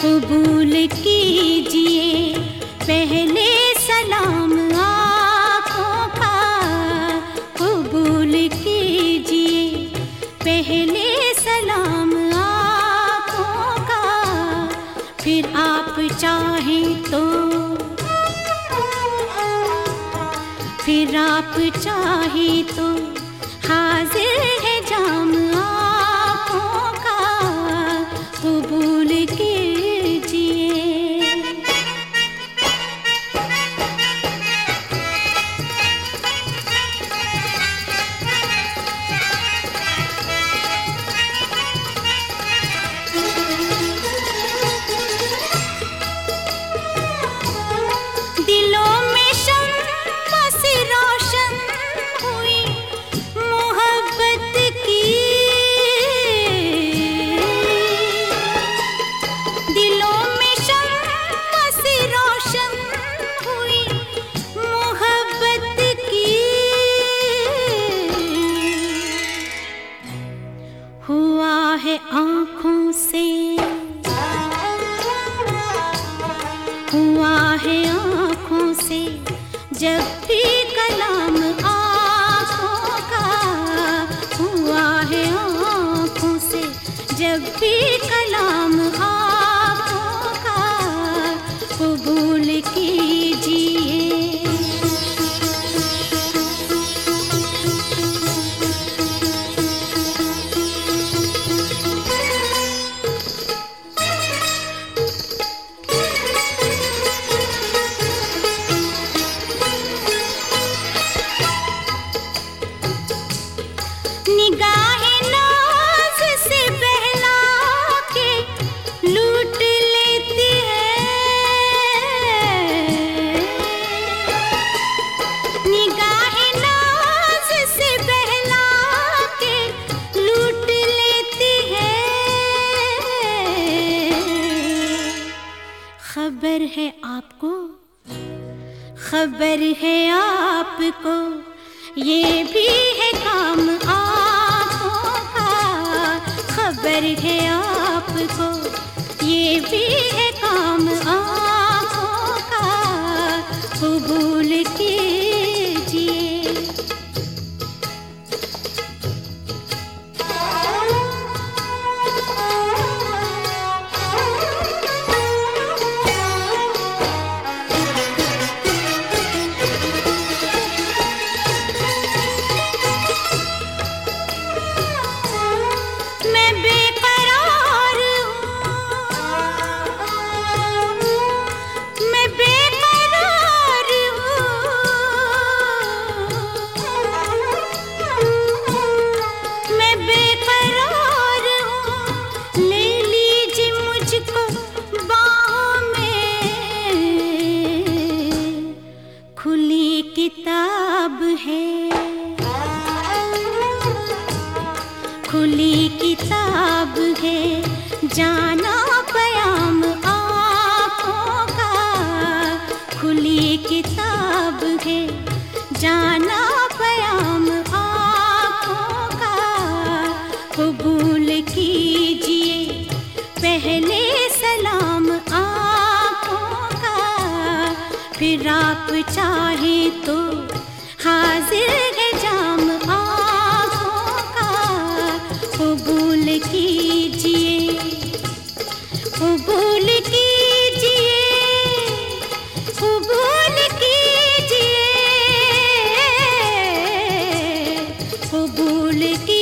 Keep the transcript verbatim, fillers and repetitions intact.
कबूल कीजिए पहले सलाम आँखों का, कबूल कीजिए पहले सलाम आँखों का। फिर आप चाहें तो फिर आप चाहें तो हाजिर है जाम आँखों का, कबूल कीजिए। दिलों में शम्मा सी रोशन हुई मोहब्बत की, दिलों में शम्मा सी रोशन हुई मोहब्बत की। हुआ है आँखों से, हुआ है आँखों से जब भी कलाम आँखों का, हुआ है आँखों से जब भी कलाम आँखों का, कबूल कीजिए। निगाहें नाज़ से बहला के लूट लेती है, निगाहें नाज़ से बहला के लूट लेती है। खबर है आपको, खबर है आपको, ये भी है काम आँखों का। खबर है आपको, ये भी है काम आँखों का, कबूल कीजिए। मैं बेकरार हूँ, मैं बेकरार हूँ, मैं बेकरार हूँ। ले लीजिए मुझको बाहों में, खुली किताब है, खुली किताब है, जाना पयाम आँखों का। खुली किताब है, जाना पयाम आँखों का, कबूल कीजिए पहले सलाम आँखों का। फिर आप चाहें तो हाजिर है जाम आँखों का, कबूल कीजिए, कबूल कीजिए, कबूल कीजिए, कबूल कीजिए।